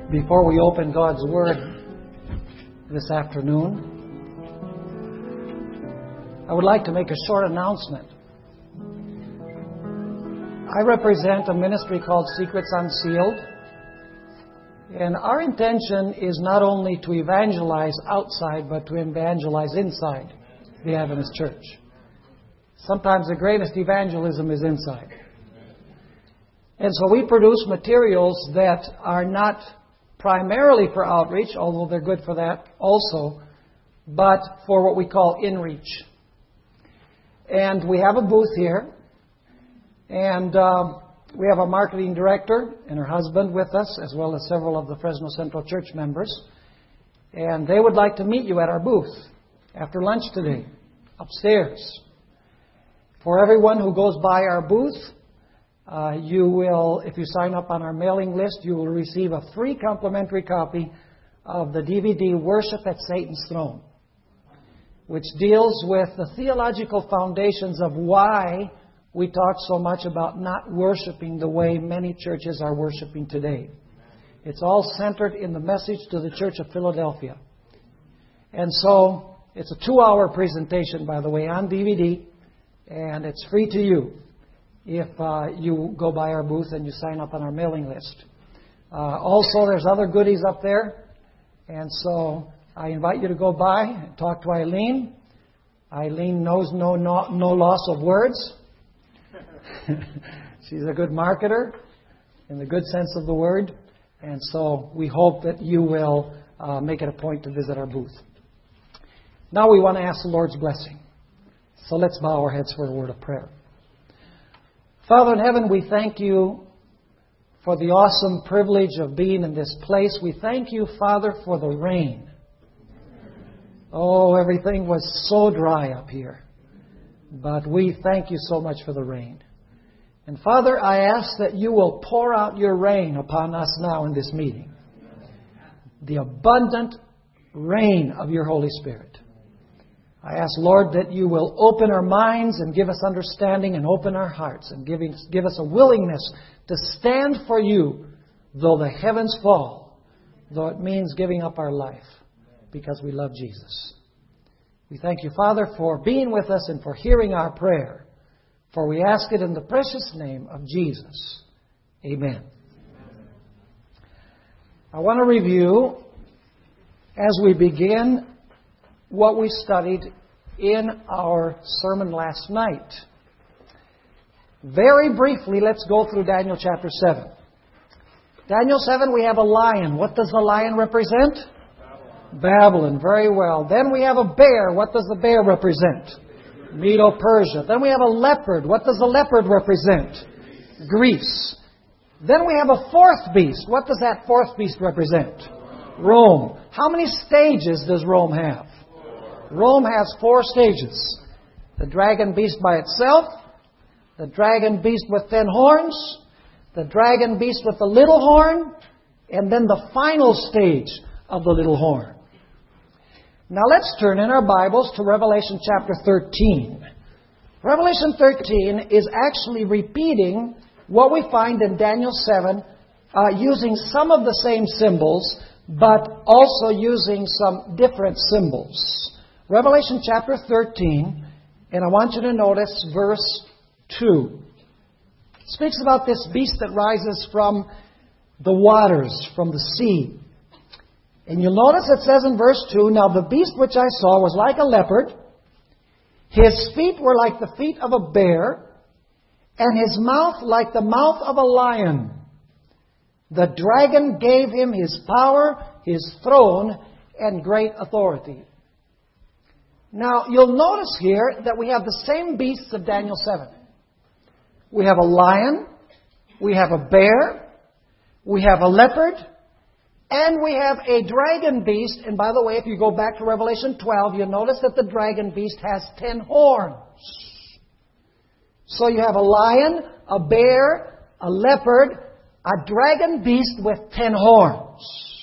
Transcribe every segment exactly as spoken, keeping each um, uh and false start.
Before we open God's Word this afternoon, I would like to make a short announcement. I represent a ministry called Secrets Unsealed, and our intention is not only to evangelize outside, but to evangelize inside the Adventist Church. Sometimes the greatest evangelism is inside. And so we produce materials that are not primarily for outreach, although they're good for that also, but for what we call in-reach. And we have a booth here, and uh, we have a marketing director and her husband with us, as well as several of the Fresno Central Church members. And they would like to meet you at our booth after lunch today, upstairs. For everyone who goes by our booth, uh, you will, if you sign up on our mailing list, you will receive a free complimentary copy of the D V D Worship at Satan's Throne, which deals with the theological foundations of why we talk so much about not worshiping the way many churches are worshiping today. It's all centered in the message to the Church of Philadelphia. And so, it's a two-hour presentation, by the way, on D V D, and it's free to you if uh, you go by our booth and you sign up on our mailing list. Uh, also, there's other goodies up there, and so I invite you to go by and talk to Eileen. Eileen knows no, no, no loss of words. She's a good marketer in the good sense of the word. And so we hope that you will uh, make it a point to visit our booth. Now we want to ask the Lord's blessing. So let's bow our heads for a word of prayer. Father in heaven, we thank you for the awesome privilege of being in this place. We thank you, Father, for the rain. Oh, everything was so dry up here. But we thank you so much for the rain. And Father, I ask that you will pour out your rain upon us now in this meeting. The abundant rain of your Holy Spirit. I ask, Lord, that you will open our minds and give us understanding and open our hearts and give, give us a willingness to stand for you, though the heavens fall, though it means giving up our life, because we love Jesus. We thank you, Father, for being with us and for hearing our prayer. For we ask it in the precious name of Jesus. Amen. I want to review, as we begin, what we studied in our sermon last night. Very briefly, let's go through Daniel chapter seven. Daniel seven, we have a lion. What does the lion represent? Babylon, very well. Then we have a bear. What does the bear represent? Medo-Persia. Then we have a leopard. What does the leopard represent? Greece. Then we have a fourth beast. What does that fourth beast represent? Rome. How many stages does Rome have? Rome has four stages. The dragon beast by itself, the dragon beast with ten horns, the dragon beast with the little horn, and then the final stage of the little horn. Now let's turn in our Bibles to Revelation chapter thirteen. Revelation thirteen is actually repeating what we find in Daniel seven, uh, using some of the same symbols, but also using some different symbols. Revelation chapter thirteen, and I want you to notice verse two. It speaks about this beast that rises from the waters, from the sea. And you'll notice it says in verse two, "Now the beast which I saw was like a leopard. His feet were like the feet of a bear, and his mouth like the mouth of a lion. The dragon gave him his power, his throne, and great authority." Now, you'll notice here that we have the same beasts of Daniel seven. We have a lion, we have a bear, we have a leopard, and we have a dragon beast. And by the way, if you go back to Revelation twelve, you'll notice that the dragon beast has ten horns. So you have a lion, a bear, a leopard, a dragon beast with ten horns.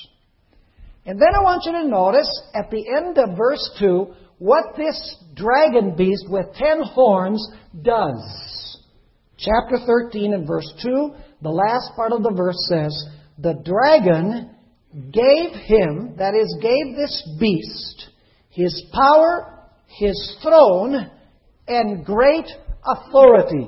And then I want you to notice at the end of verse two what this dragon beast with ten horns does. Chapter thirteen and verse two, the last part of the verse says, "The dragon gave him, that is, gave this beast, his power, his throne, and great authority.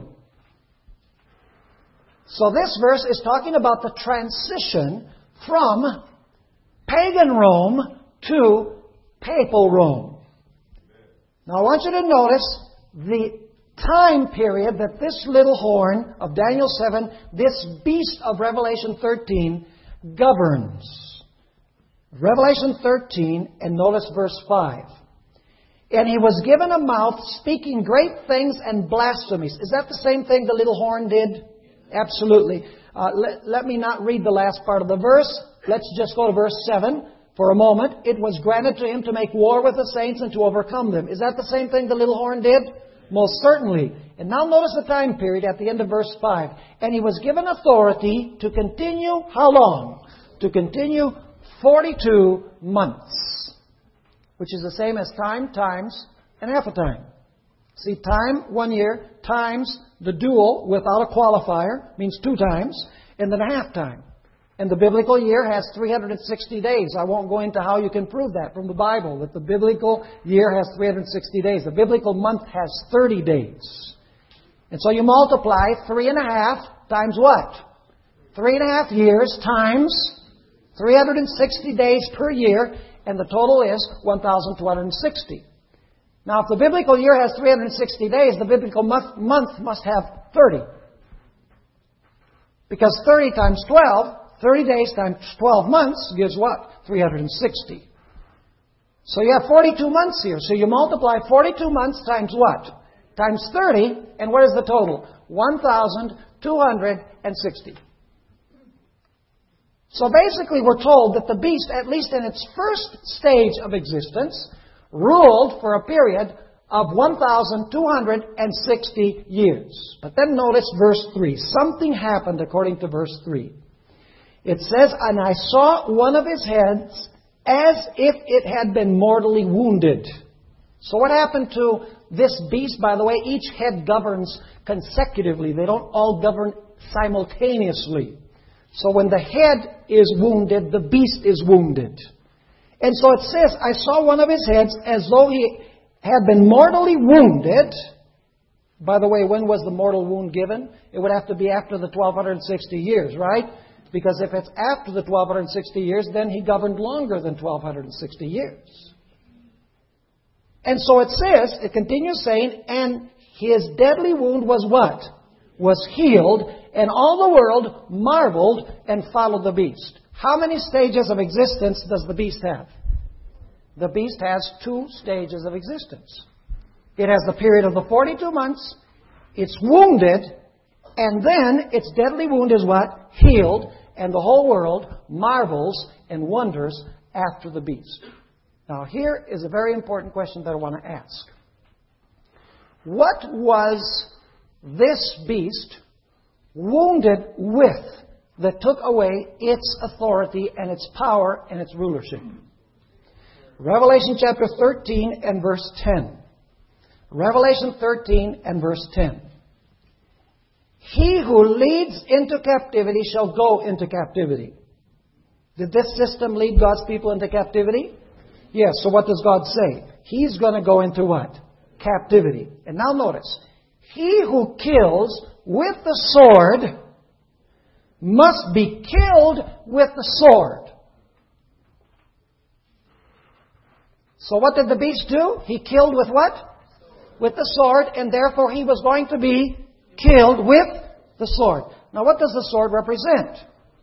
So this verse is talking about the transition from pagan Rome to papal Rome. Now I want you to notice the time period that this little horn of Daniel seven, this beast of Revelation thirteen, governs. Revelation thirteen, and notice verse five. And he was given a mouth speaking great things and blasphemies. Is that the same thing the little horn did? Absolutely. Uh, let, let me not read the last part of the verse. Let's just go to verse seven for a moment. It was granted to him to make war with the saints and to overcome them. Is that the same thing the little horn did? Most certainly. And now notice the time period at the end of verse five. And he was given authority to continue, how long? To continue forty-two months. Which is the same as time times and half a time. See, time, one year, times the dual without a qualifier, means two times, and then a half time. And the biblical year has three hundred sixty days. I won't go into how you can prove that from the Bible, that the biblical year has three hundred sixty days. The biblical month has thirty days. And so you multiply three and a half times what? Three and a half years times three hundred sixty days per year, and the total is one thousand two hundred sixty. Now, if the biblical year has three hundred sixty days, the biblical month, month must have thirty. Because thirty times twelve, thirty days times twelve months gives what? three hundred sixty. So you have forty-two months here. So you multiply forty-two months times what? Times thirty, and what is the total? one thousand two hundred sixty. So basically we're told that the beast, at least in its first stage of existence, ruled for a period of one thousand two hundred sixty years. But then notice verse three. Something happened according to verse three. It says, and I saw one of his heads as if it had been mortally wounded. So what happened to this beast? By the way, each head governs consecutively. They don't all govern simultaneously. So when the head is wounded, the beast is wounded. And so it says, I saw one of his heads as though he had been mortally wounded. By the way, when was the mortal wound given? It would have to be after the twelve sixty years, right? Because if it's after the twelve sixty years, then he governed longer than twelve sixty years. And so it says, it continues saying, and his deadly wound was what? Was healed, and all the world marveled and followed the beast. How many stages of existence does the beast have? The beast has two stages of existence. It has the period of the forty-two months, it's wounded, and then its deadly wound is what? Healed, and the whole world marvels and wonders after the beast. Now here is a very important question that I want to ask. What was this beast wounded with that took away its authority and its power and its rulership? Revelation chapter thirteen and verse ten. Revelation thirteen and verse ten. He who leads into captivity shall go into captivity. Did this system lead God's people into captivity? Yes, so what does God say? He's going to go into what? Captivity. And now notice, he who kills with the sword must be killed with the sword. So what did the beast do? He killed with what? With the sword, and therefore he was going to be killed with the sword. Now what does the sword represent?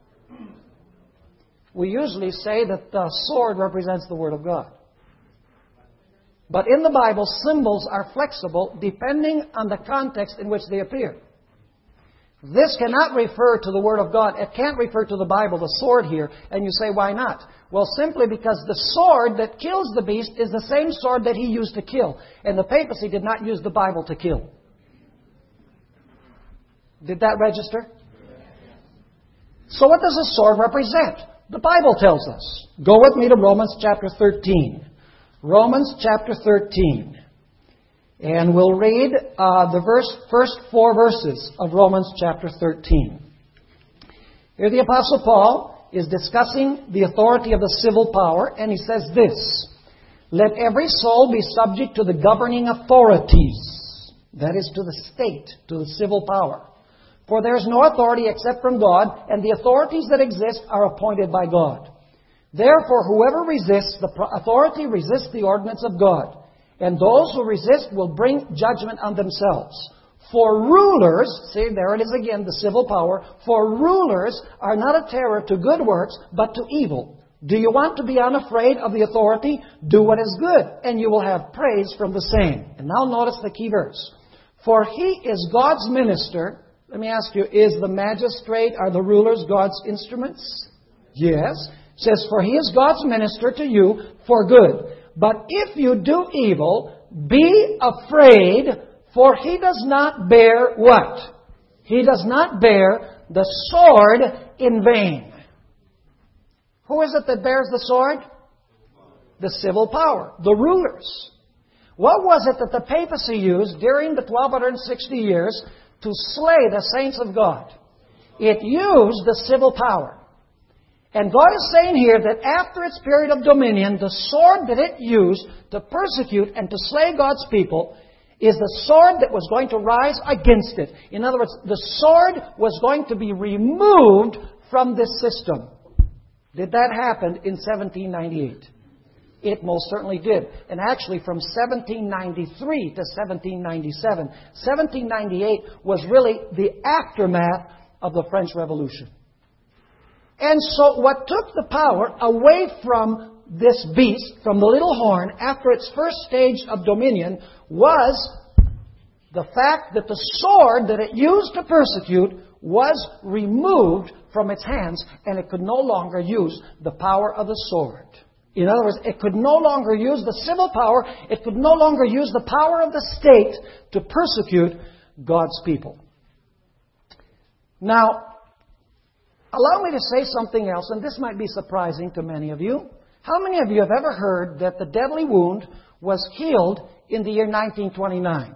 We usually say that the sword represents the Word of God. But in the Bible, symbols are flexible depending on the context in which they appear. This cannot refer to the Word of God. It can't refer to the Bible, the sword here. And you say, why not? Well, simply because the sword that kills the beast is the same sword that he used to kill. And the papacy did not use the Bible to kill. Did that register? So what does the sword represent? The Bible tells us. Go with me to Romans chapter thirteen. Romans chapter thirteen. And we'll read uh, the verse, first four verses of Romans chapter thirteen. Here the Apostle Paul is discussing the authority of the civil power, and he says this: let every soul be subject to the governing authorities, that is, to the state, to the civil power. For there is no authority except from God, and the authorities that exist are appointed by God. Therefore, whoever resists the authority resists the ordinance of God, and those who resist will bring judgment on themselves. For rulers, see, there it is again, the civil power, for rulers are not a terror to good works, but to evil. Do you want to be unafraid of the authority? Do what is good, and you will have praise from the same. And now notice the key verse. For he is God's minister. Let me ask you, is the magistrate, are the rulers God's instruments? Yes. It says, for he is God's minister to you for good. But if you do evil, be afraid, for he does not bear what? He does not bear the sword in vain. Who is it that bears the sword? The civil power, the rulers. What was it that the papacy used during the twelve sixty years to slay the saints of God? It used the civil power. And God is saying here that after its period of dominion, the sword that it used to persecute and to slay God's people is the sword that was going to rise against it. In other words, the sword was going to be removed from this system. Did that happen in seventeen ninety-eight? It most certainly did. And actually from seventeen ninety-three to seventeen ninety-seven, seventeen ninety-eight was really the aftermath of the French Revolution. And so what took the power away from this beast, from the little horn, after its first stage of dominion, was the fact that the sword that it used to persecute was removed from its hands, and it could no longer use the power of the sword. In other words, it could no longer use the civil power, it could no longer use the power of the state to persecute God's people. Now, allow me to say something else, and this might be surprising to many of you. How many of you have ever heard that the deadly wound was healed in the year nineteen twenty-nine?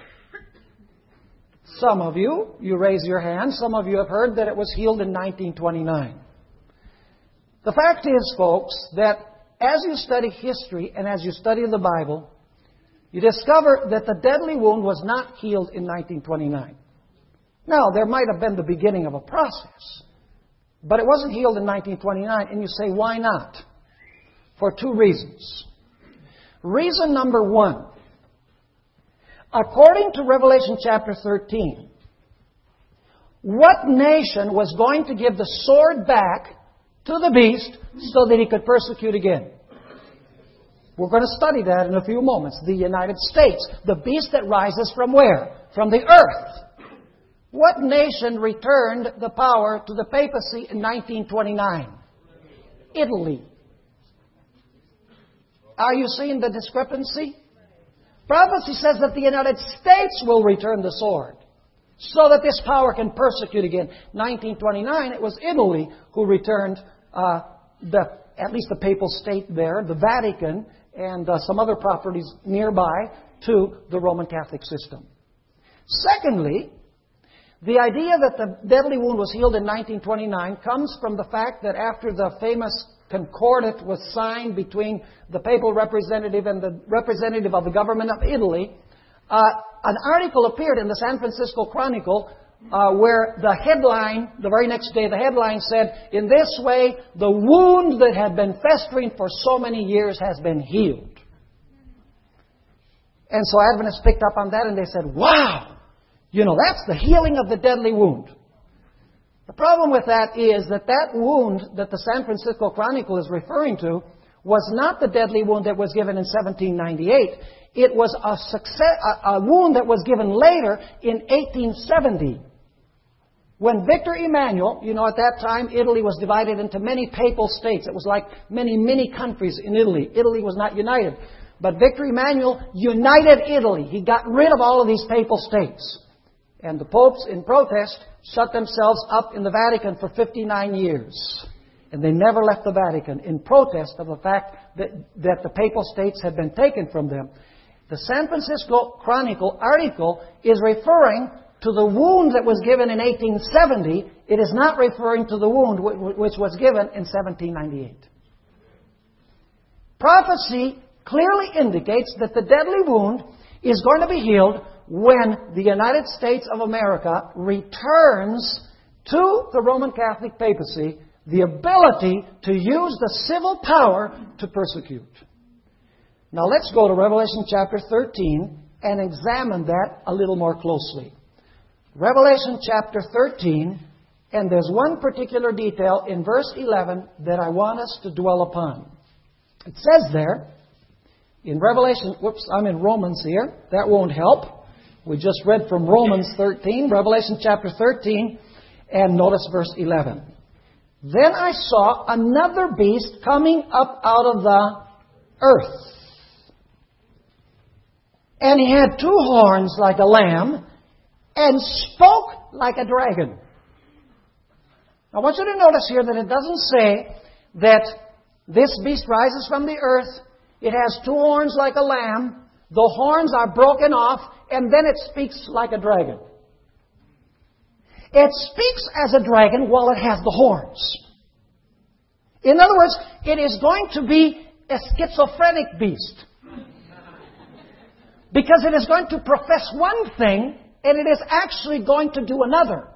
Some of you, you raise your hand. Some of you have heard that it was healed in nineteen twenty-nine. The fact is, folks, that as you study history and as you study the Bible, you discover that the deadly wound was not healed in nineteen twenty-nine. Now, there might have been the beginning of a process, but it wasn't healed in nineteen twenty-nine. And you say, why not? For two reasons. Reason number one. According to Revelation chapter thirteen, what nation was going to give the sword back to the beast so that he could persecute again? We're going to study that in a few moments. The United States. The beast that rises from where? From the earth. What nation returned the power to the papacy in nineteen twenty-nine? Italy. Are you seeing the discrepancy? Prophecy says that the United States will return the sword so that this power can persecute again. nineteen twenty-nine, it was Italy who returned uh, the at least the papal state there, the Vatican, and uh, some other properties nearby to the Roman Catholic system. Secondly, the idea that the deadly wound was healed in nineteen twenty-nine comes from the fact that after the famous Concordat was signed between the papal representative and the representative of the government of Italy, uh, an article appeared in the San Francisco Chronicle uh, where the headline, the very next day, the headline said, "In this way, the wound that had been festering for so many years has been healed." And so Adventists picked up on that and they said, "Wow! You know, that's the healing of the deadly wound." The problem with that is that that wound that the San Francisco Chronicle is referring to was not the deadly wound that was given in seventeen ninety-eight. It was a, success, a, a wound that was given later in eighteen seventy. When Victor Emmanuel, you know, at that time Italy was divided into many papal states. It was like many mini countries in Italy. Italy was not united. But Victor Emmanuel united Italy. He got rid of all of these papal states. And the popes, in protest, shut themselves up in the Vatican for fifty-nine years. And they never left the Vatican in protest of the fact that, that the papal states had been taken from them. The San Francisco Chronicle article is referring to the wound that was given in eighteen seventy, it is not referring to the wound which was given in seventeen ninety-eight. Prophecy clearly indicates that the deadly wound is going to be healed when the United States of America returns to the Roman Catholic papacy the ability to use the civil power to persecute. Now let's go to Revelation chapter thirteen and examine that a little more closely. Revelation chapter thirteen, and there's one particular detail in verse eleven that I want us to dwell upon. It says there, in Revelation, whoops, I'm in Romans here. That won't help. We just read from Romans thirteen, Revelation chapter thirteen, and notice verse eleven. Then I saw another beast coming up out of the earth. And he had two horns like a lamb, and spoke like a dragon. I want you to notice here that it doesn't say that this beast rises from the earth. It has two horns like a lamb. The horns are broken off, and then it speaks like a dragon. It speaks as a dragon while it has the horns. In other words, it is going to be a schizophrenic beast. Because it is going to profess one thing, and it is actually going to do another.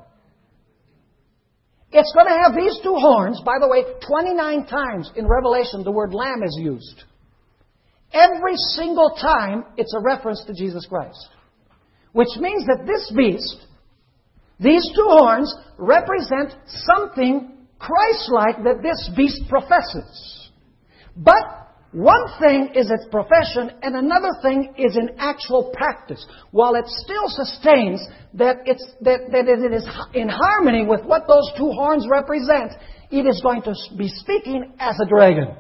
It's going to have these two horns. By the way, twenty-nine times in Revelation the word lamb is used. Every single time it's a reference to Jesus Christ. Which means that this beast, these two horns, represent something Christ-like that this beast professes. But one thing is its profession, and another thing is in actual practice. While it still sustains that, it's, that, that it is in harmony with what those two horns represent, it is going to be speaking as a dragon.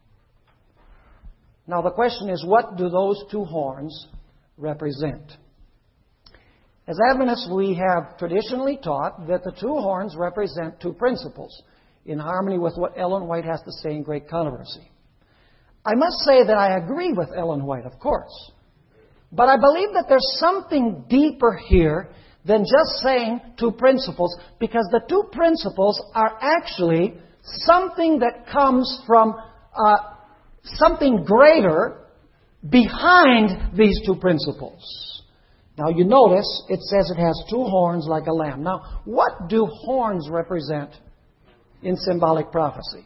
Now the question is, what do those two horns represent? As Adventists, we have traditionally taught that the two horns represent two principles, in harmony with what Ellen White has to say in Great Controversy. I must say that I agree with Ellen White, of course. But I believe that there's something deeper here than just saying two principles, because the two principles are actually something that comes from uh, something greater behind these two principles. Now you notice it says it has two horns like a lamb. Now, what do horns represent in symbolic prophecy?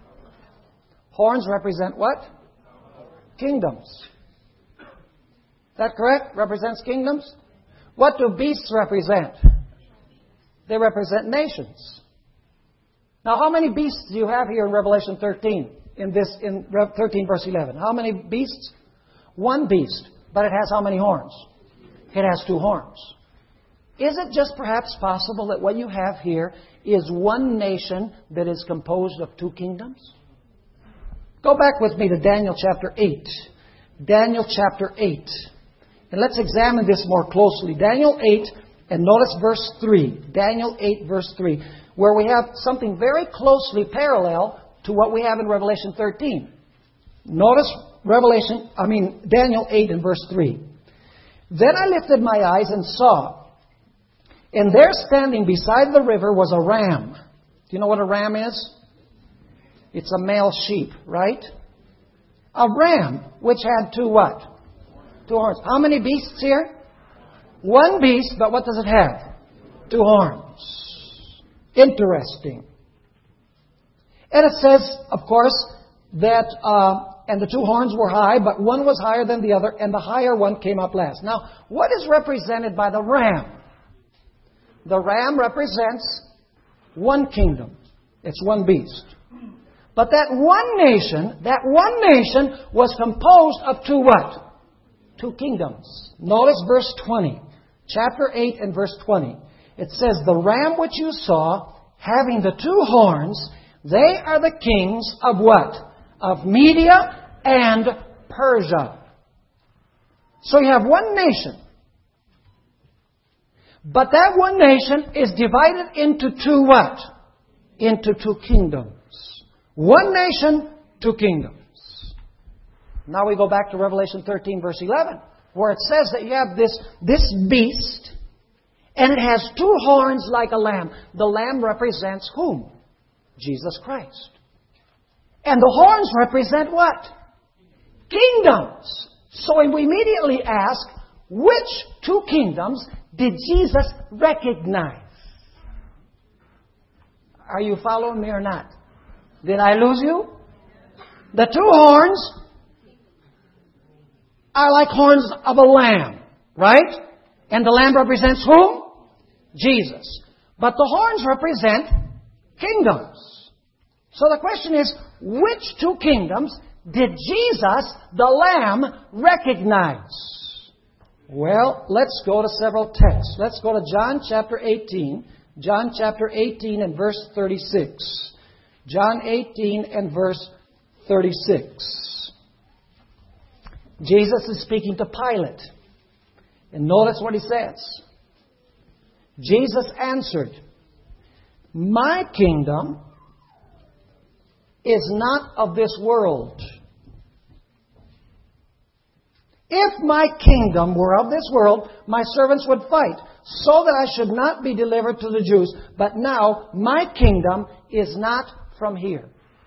Horns represent what? Kingdoms. Is that correct? Represents kingdoms? What do beasts represent? They represent nations. Now, how many beasts do you have here in Revelation thirteen? In this, in thirteen verse eleven. How many beasts? One beast. But it has how many horns? It has two horns. Is it just perhaps possible that what you have here is one nation that is composed of two kingdoms? Go back with me to Daniel chapter eight. Daniel chapter eight. And let's examine this more closely. Daniel eight, and notice verse three. Daniel eight, verse three, where we have something very closely parallel to what we have in Revelation thirteen. Notice Revelation, I mean Daniel eight and verse three. Then I lifted my eyes and saw, and there standing beside the river was a ram. Do you know what a ram is? It's a male sheep, right? A ram, which had two what? Two horns. How many beasts here? One beast, but what does it have? Two horns. Interesting. And it says, of course, that, uh, and the two horns were high, but one was higher than the other, and the higher one came up last. Now, what is represented by the ram? The ram represents one kingdom. It's one beast. But that one nation, that one nation was composed of two what? Two kingdoms. Notice verse twenty. Chapter eight and verse twenty. It says, the ram which you saw, having the two horns, they are the kings of what? Of Media and Persia. So you have one nation. But that one nation is divided into two what? Into two kingdoms. One nation, two kingdoms. Now we go back to Revelation thirteen, verse eleven, where it says that you have this, this beast, And it has two horns like a lamb. The lamb represents whom? Jesus Christ. And the horns represent what? Kingdoms. So we immediately ask, which two kingdoms did Jesus recognize? Are you following me or not? Did I lose you? The two horns are like horns of a lamb, right? And the lamb represents whom? Jesus. But the horns represent kingdoms. So the question is, which two kingdoms did Jesus, the Lamb, recognize? Well, let's go to several texts. Let's go to John chapter eighteen. John chapter eighteen and verse thirty-six. John eighteen and verse thirty-six. Jesus is speaking to Pilate. And notice what he says. Jesus answered, "My kingdom is not of this world. If my kingdom were of this world, my servants would fight, so that I should not be delivered to the Jews. But now, my kingdom is not from here."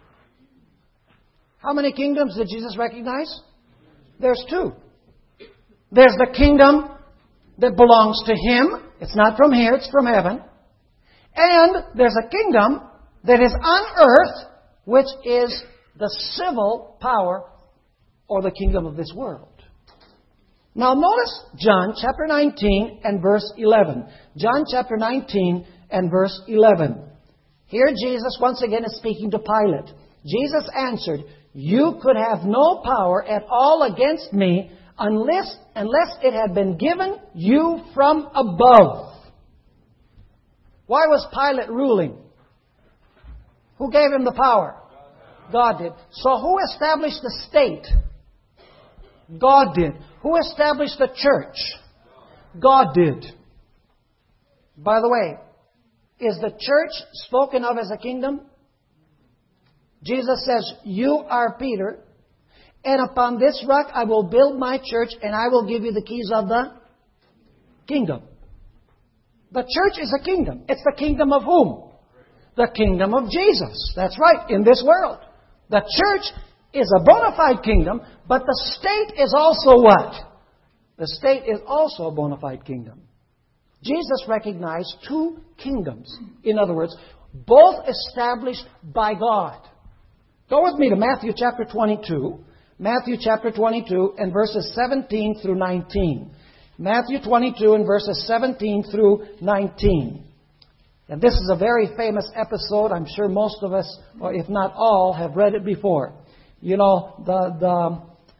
How many kingdoms did Jesus recognize? There's two. There's the kingdom that belongs to Him. It's not from here, it's from heaven. And there's a kingdom that is on earth, which is the civil power or the kingdom of this world. Now notice John chapter nineteen and verse eleven. John chapter nineteen and verse eleven. Here Jesus once again is speaking to Pilate. Jesus answered, "You could have no power at all against me unless, unless it had been given you from above." Why was Pilate ruling? Who gave him the power? God did. So who established the state? God did. Who established the church? God did. By the way, is the church spoken of as a kingdom? Jesus says, "You are Peter, and upon this rock I will build my church, and I will give you the keys of the kingdom." The church is a kingdom. It's the kingdom of whom? The kingdom of Jesus. That's right, in this world. The church is a bona fide kingdom, but the state is also what? The state is also a bona fide kingdom. Jesus recognized two kingdoms. In other words, both established by God. Go with me to Matthew chapter twenty-two. Matthew chapter twenty-two and verses seventeen through nineteen. Matthew twenty-two and verses seventeen through nineteen. And this is a very famous episode. I'm sure most of us, or if not all, have read it before. You know, the, the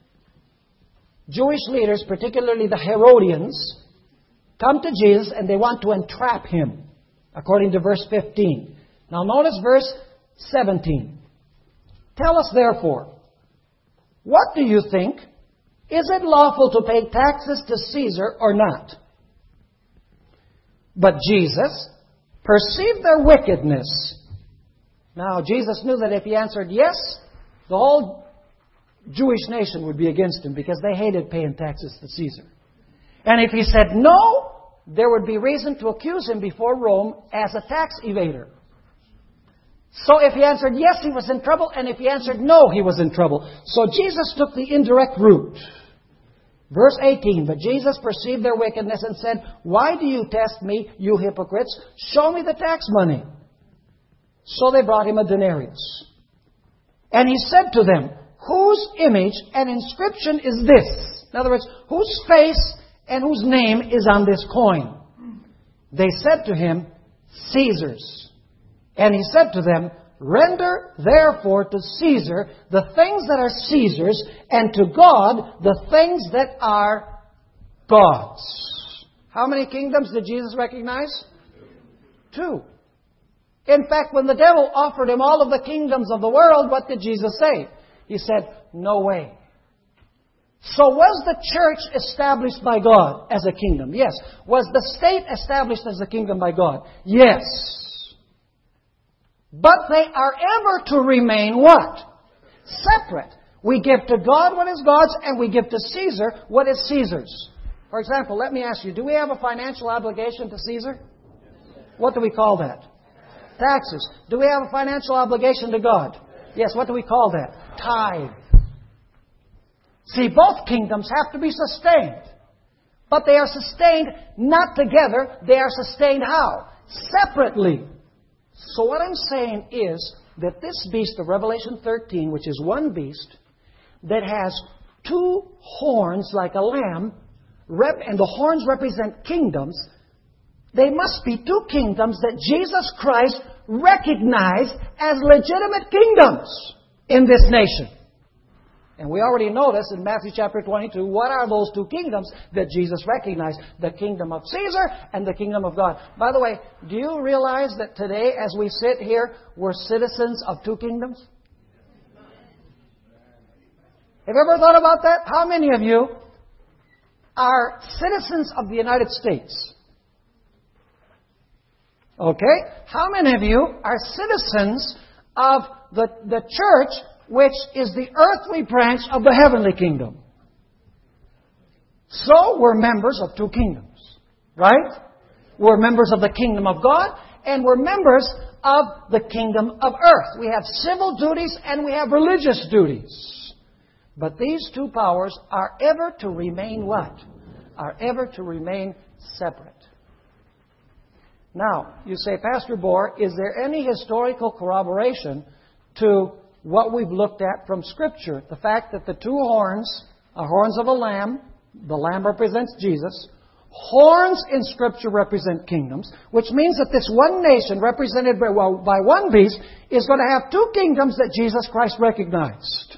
Jewish leaders, particularly the Herodians, come to Jesus and they want to entrap Him, according to verse fifteen. Now notice verse seventeen. "Tell us therefore, what do you think? Is it lawful to pay taxes to Caesar or not?" But Jesus perceived their wickedness. Now, Jesus knew that if he answered yes, the whole Jewish nation would be against him because they hated paying taxes to Caesar. And if he said no, there would be reason to accuse him before Rome as a tax evader. So if he answered yes, he was in trouble, and if he answered no, he was in trouble. So Jesus took the indirect route. Verse eighteen, "But Jesus perceived their wickedness and said, 'Why do you test me, you hypocrites? Show me the tax money.' So they brought him a denarius. And he said to them, 'Whose image and inscription is this?'" In other words, whose face and whose name is on this coin? They said to him, "Caesar's." And he said to them, "Render therefore to Caesar the things that are Caesar's, and to God the things that are God's." How many kingdoms did Jesus recognize? Two. In fact, when the devil offered him all of the kingdoms of the world, what did Jesus say? He said, "No way." So was the church established by God as a kingdom? Yes. Was the state established as a kingdom by God? Yes. But they are ever to remain what? Separate. We give to God what is God's, and we give to Caesar what is Caesar's. For example, let me ask you, do we have a financial obligation to Caesar? What do we call that? Taxes. Do we have a financial obligation to God? Yes, what do we call that? Tithe. See, both kingdoms have to be sustained. But they are sustained not together. They are sustained how? Separately. So what I'm saying is that this beast of Revelation thirteen, which is one beast, that has two horns like a lamb, rep- and the horns represent kingdoms, they must be two kingdoms that Jesus Christ recognized as legitimate kingdoms in this nation. And we already noticed in Matthew chapter twenty-two, what are those two kingdoms that Jesus recognized? The kingdom of Caesar and the kingdom of God. By the way, do you realize that today, as we sit here, we're citizens of two kingdoms? Have you ever thought about that? How many of you are citizens of the United States? Okay? How many of you are citizens of the, the church, which is the earthly branch of the heavenly kingdom? So, we're members of two kingdoms. Right? We're members of the kingdom of God, and we're members of the kingdom of earth. We have civil duties and we have religious duties. But these two powers are ever to remain what? Are ever to remain separate. Now, you say, Pastor Bohr, is there any historical corroboration to what we've looked at from Scripture? The fact that the two horns are horns of a lamb, the lamb represents Jesus. Horns in Scripture represent kingdoms, which means that this one nation represented by, well, by one beast is going to have two kingdoms that Jesus Christ recognized.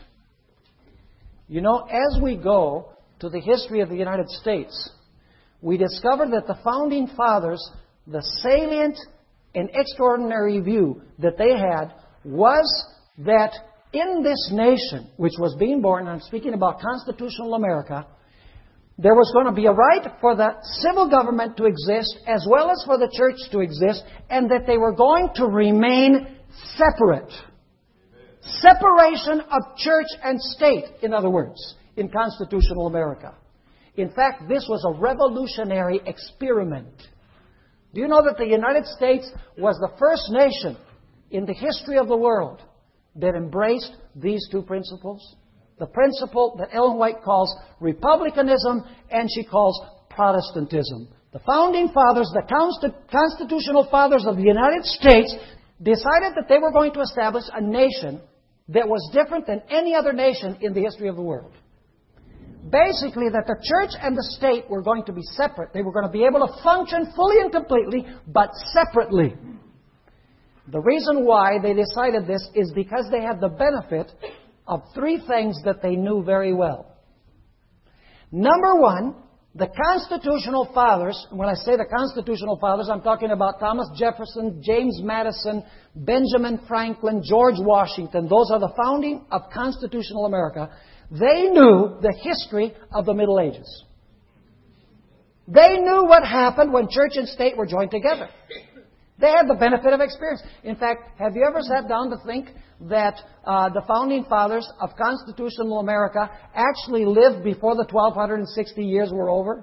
You know, as we go to the history of the United States, we discover that the Founding Fathers, the salient and extraordinary view that they had was that in this nation, which was being born, and I'm speaking about constitutional America, there was going to be a right for the civil government to exist as well as for the church to exist, and that they were going to remain separate. Separation of church and state, in other words, in constitutional America. In fact, this was a revolutionary experiment. Do you know that the United States was the first nation in the history of the world that embraced these two principles? The principle that Ellen White calls republicanism and she calls Protestantism. The Founding Fathers, the constitutional fathers of the United States, decided that they were going to establish a nation that was different than any other nation in the history of the world. Basically, that the church and the state were going to be separate. They were going to be able to function fully and completely, but separately. The reason why they decided this is because they had the benefit of three things that they knew very well. Number one, the constitutional fathers, and when I say the constitutional fathers, I'm talking about Thomas Jefferson, James Madison, Benjamin Franklin, George Washington. Those are the founding of constitutional America. They knew the history of the Middle Ages. They knew what happened when church and state were joined together. They had the benefit of experience. In fact, have you ever sat down to think that uh, the Founding Fathers of constitutional America actually lived before the twelve sixty years were over?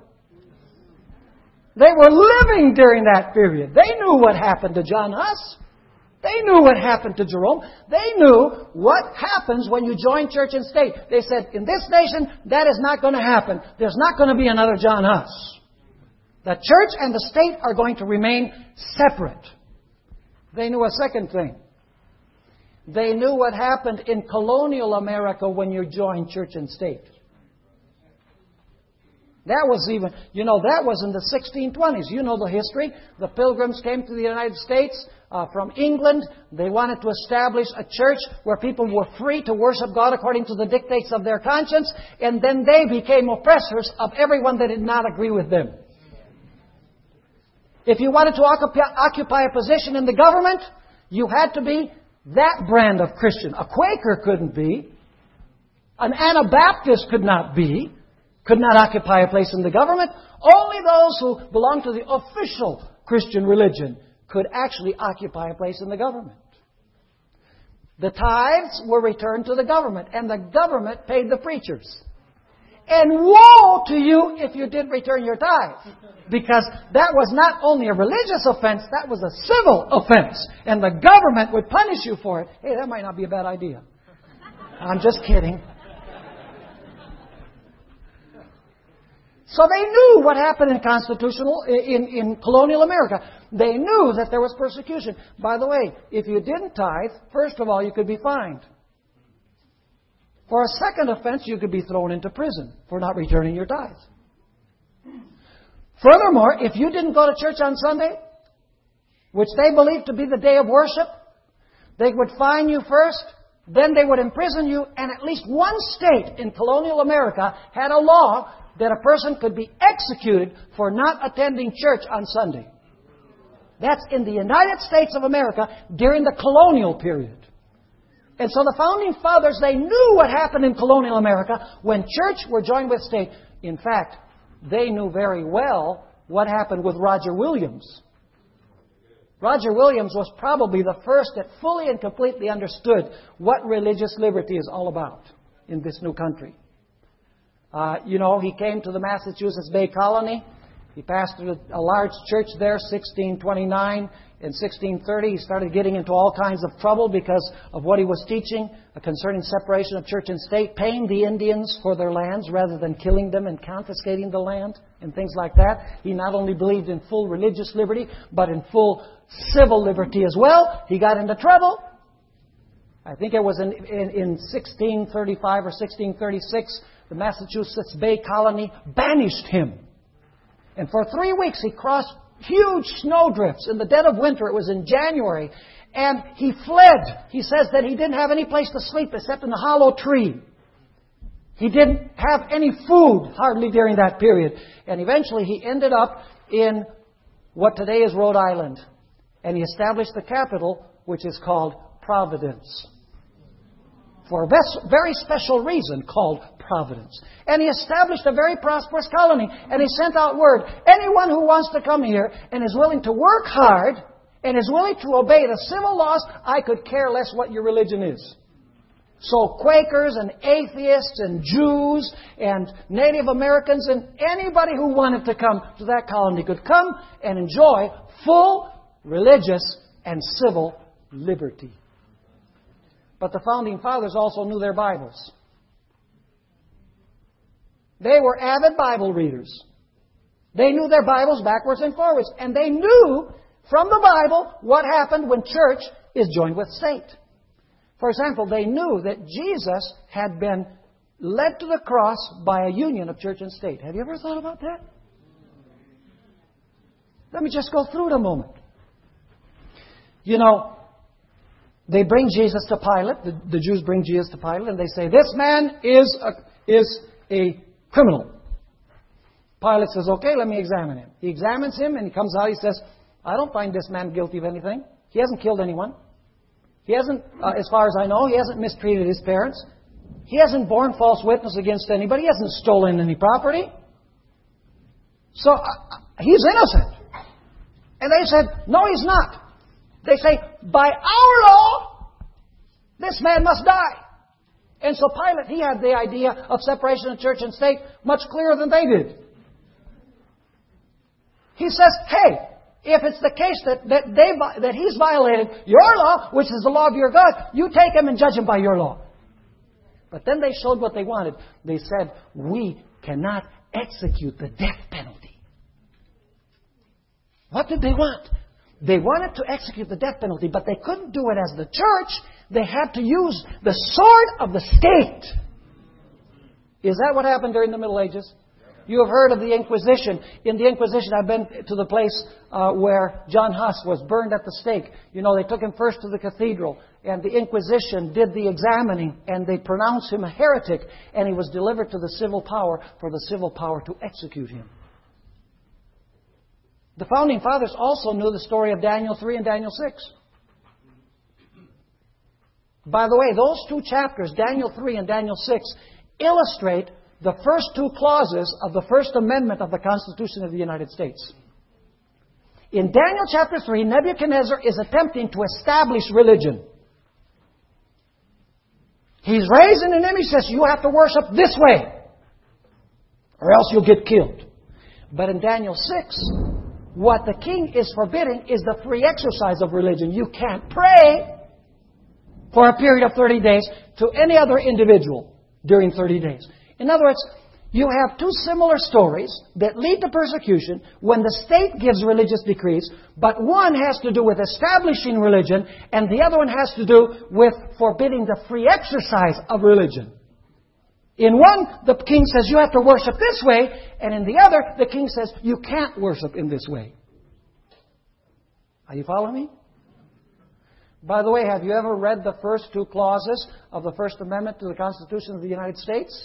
They were living during that period. They knew what happened to John Huss. They knew what happened to Jerome. They knew what happens when you join church and state. They said, in this nation, that is not going to happen. There's not going to be another John Huss. The church and the state are going to remain separate. They knew a second thing. They knew what happened in colonial America when you joined church and state. That was even, you know, that was in the sixteen twenties. You know the history. The Pilgrims came to the United States uh, from England. They wanted to establish a church where people were free to worship God according to the dictates of their conscience. And then they became oppressors of everyone that did not agree with them. If you wanted to occupy, occupy a position in the government, you had to be that brand of Christian. A Quaker couldn't be. An Anabaptist could not be. Could not occupy a place in the government. Only those who belonged to the official Christian religion could actually occupy a place in the government. The tithes were returned to the government, and the government paid the preachers. And woe to you if you didn't return your tithe. Because that was not only a religious offense, that was a civil offense. And the government would punish you for it. Hey, that might not be a bad idea. I'm just kidding. So they knew what happened in constitutional, in, in colonial America. They knew that there was persecution. By the way, if you didn't tithe, first of all, you could be fined. For a second offense, you could be thrown into prison for not returning your tithe. Furthermore, if you didn't go to church on Sunday, which they believed to be the day of worship, they would fine you first, then they would imprison you, and at least one state in colonial America had a law that a person could be executed for not attending church on Sunday. That's in the United States of America during the colonial period. And so the Founding Fathers, they knew what happened in colonial America when church were joined with state. In fact, they knew very well what happened with Roger Williams. Roger Williams was probably the first that fully and completely understood what religious liberty is all about in this new country. Uh, you know, he came to the Massachusetts Bay Colony. He pastored a large church there, sixteen twenty-nine. In sixteen thirty, he started getting into all kinds of trouble because of what he was teaching concerning separation of church and state, paying the Indians for their lands rather than killing them and confiscating the land and things like that. He not only believed in full religious liberty, but in full civil liberty as well. He got into trouble. I think it was in, in, in sixteen thirty-five or sixteen thirty-six, the Massachusetts Bay Colony banished him. And for three weeks he crossed huge snowdrifts in the dead of winter. It was in January. And he fled. He says that he didn't have any place to sleep except in the hollow tree. He didn't have any food hardly during that period. And eventually he ended up in what today is Rhode Island. And he established the capital, which is called Providence. For a very special reason called Providence. And he established a very prosperous colony. And he sent out word, anyone who wants to come here and is willing to work hard and is willing to obey the civil laws, I could care less what your religion is. So Quakers and atheists and Jews and Native Americans and anybody who wanted to come to that colony could come and enjoy full religious and civil liberty. But the Founding Fathers also knew their Bibles. They were avid Bible readers. They knew their Bibles backwards and forwards. And they knew from the Bible what happened when church is joined with state. For example, they knew that Jesus had been led to the cross by a union of church and state. Have you ever thought about that? Let me just go through it a moment. You know, they bring Jesus to Pilate. The, the Jews bring Jesus to Pilate and they say, this man is a, is a criminal. Pilate says, okay, let me examine him. He examines him and he comes out. He says, I don't find this man guilty of anything. He hasn't killed anyone. He hasn't, uh, as far as I know, he hasn't mistreated his parents. He hasn't borne false witness against anybody. He hasn't stolen any property. So uh, he's innocent. And they said, no, he's not. They say, by our law, this man must die. And so Pilate, he had the idea of separation of church and state much clearer than they did. He says, hey, if it's the case that, that, they, that he's violated your law, which is the law of your God, you take him and judge him by your law. But then they showed what they wanted. They said, we cannot execute the death penalty. What did they want? They wanted to execute the death penalty, but they couldn't do it as the church. They had to use the sword of the state. Is that what happened during the Middle Ages? You have heard of the Inquisition. In the Inquisition, I've been to the place uh, where John Huss was burned at the stake. You know, they took him first to the cathedral, and the Inquisition did the examining, and they pronounced him a heretic, and he was delivered to the civil power for the civil power to execute him. The Founding Fathers also knew the story of Daniel three and Daniel six. By the way, those two chapters, Daniel three and Daniel six, illustrate the first two clauses of the First Amendment of the Constitution of the United States. In Daniel chapter three, Nebuchadnezzar is attempting to establish religion. He's raising an image, says, you have to worship this way. or else you'll get killed. But in Daniel six, what the king is forbidding is the free exercise of religion. You can't pray for a period of thirty days to any other individual during thirty days. In other words, you have two similar stories that lead to persecution when the state gives religious decrees, but one has to do with establishing religion and the other one has to do with forbidding the free exercise of religion. In one, the king says you have to worship this way, and in the other, the king says you can't worship in this way. Are you following me? By the way, have you ever read the first two clauses of the First Amendment to the Constitution of the United States?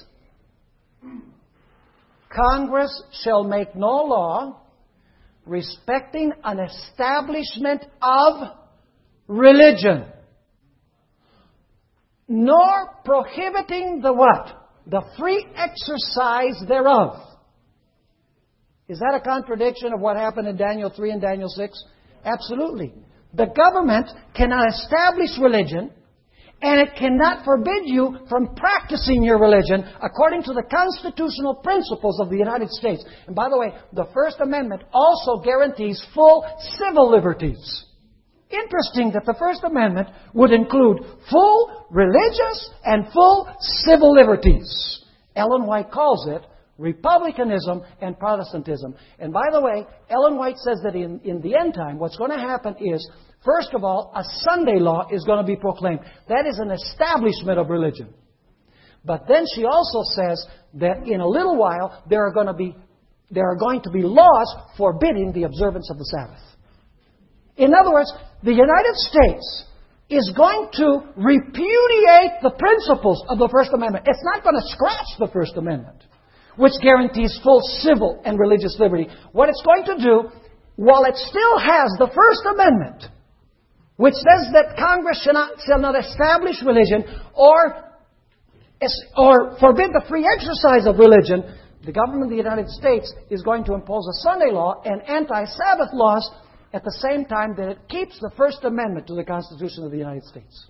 Congress shall make no law respecting an establishment of religion, nor prohibiting the what? The free exercise thereof. Is that a contradiction of what happened in Daniel three and Daniel six? Absolutely. The government cannot establish religion, and it cannot forbid you from practicing your religion according to the constitutional principles of the United States. And by the way, the First Amendment also guarantees full civil liberties. Interesting that the First Amendment would include full religious and full civil liberties. Ellen White calls it republicanism and Protestantism. And by the way, Ellen White says that in, in the end time, what's going to happen is, first of all, a Sunday law is going to be proclaimed. That is an establishment of religion. But then she also says that in a little while there are going to be there are going to be laws forbidding the observance of the Sabbath. In other words, the United States is going to repudiate the principles of the First Amendment. It's not going to scratch the First Amendment, which guarantees full civil and religious liberty. What it's going to do, while it still has the First Amendment, which says that Congress shall not, shall not establish religion or, or forbid the free exercise of religion, the government of the United States is going to impose a Sunday law and anti-Sabbath laws at the same time that it keeps the First Amendment to the Constitution of the United States.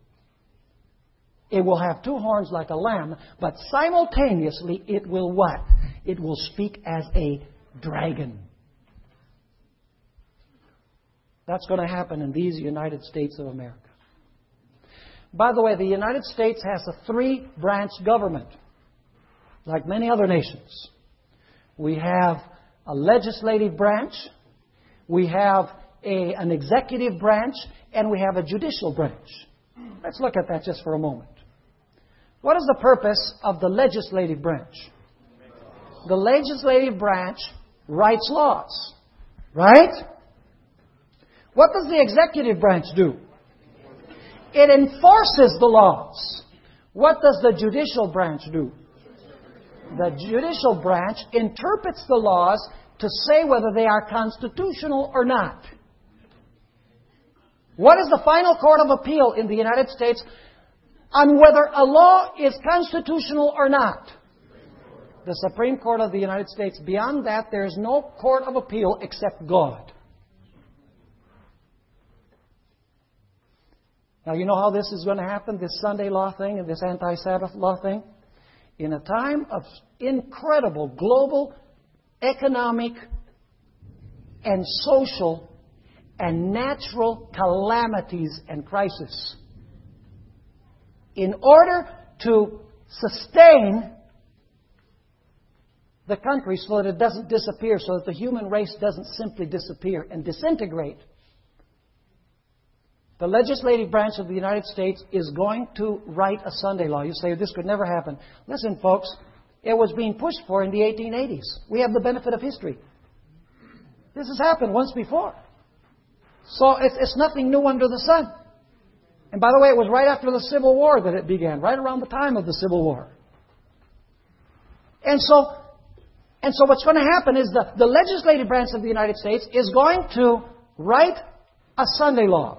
It will have two horns like a lamb, but simultaneously it will what? It will speak as a dragon. That's going to happen in these United States of America. By the way, the United States has a three-branch government, like many other nations. We have a legislative branch, we have a, an executive branch, and we have a judicial branch. Let's look at that just for a moment. What is the purpose of the legislative branch? The legislative branch writes laws, right? What does the executive branch do? It enforces the laws. What does the judicial branch do? The judicial branch interprets the laws to say whether they are constitutional or not. What is the final court of appeal in the United States on whether a law is constitutional or not? The Supreme Court of the United States. Beyond that, there is no court of appeal except God. Now, you know how this is going to happen, this Sunday law thing and this anti-Sabbath law thing? In a time of incredible global economic and social and natural calamities and crisis, in order to sustain the country so that it doesn't disappear, so that the human race doesn't simply disappear and disintegrate, the legislative branch of the United States is going to write a Sunday law. You say, this could never happen. Listen, folks, it was being pushed for in the eighteen eighties. We have the benefit of history. This has happened once before. So it's, it's nothing new under the sun. And by the way, it was right after the Civil War that it began, right around the time of the Civil War. And so, and so what's going to happen is the, the legislative branch of the United States is going to write a Sunday law.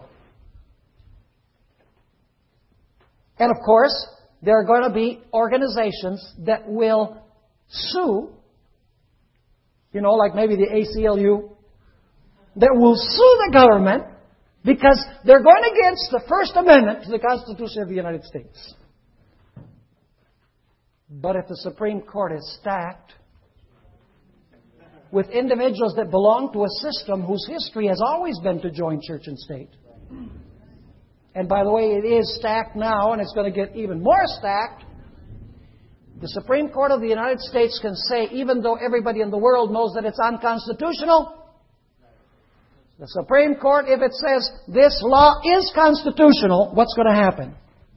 And of course, there are going to be organizations that will sue, you know, like maybe the A C L U, that will sue the government because they're going against the First Amendment to the Constitution of the United States. But if the Supreme Court is stacked, with individuals that belong to a system whose history has always been to join church and state. And by the way, it is stacked now, and it's going to get even more stacked. The Supreme Court of the United States can say, even though everybody in the world knows that it's unconstitutional, the Supreme Court, if it says this law is constitutional, what's going to happen?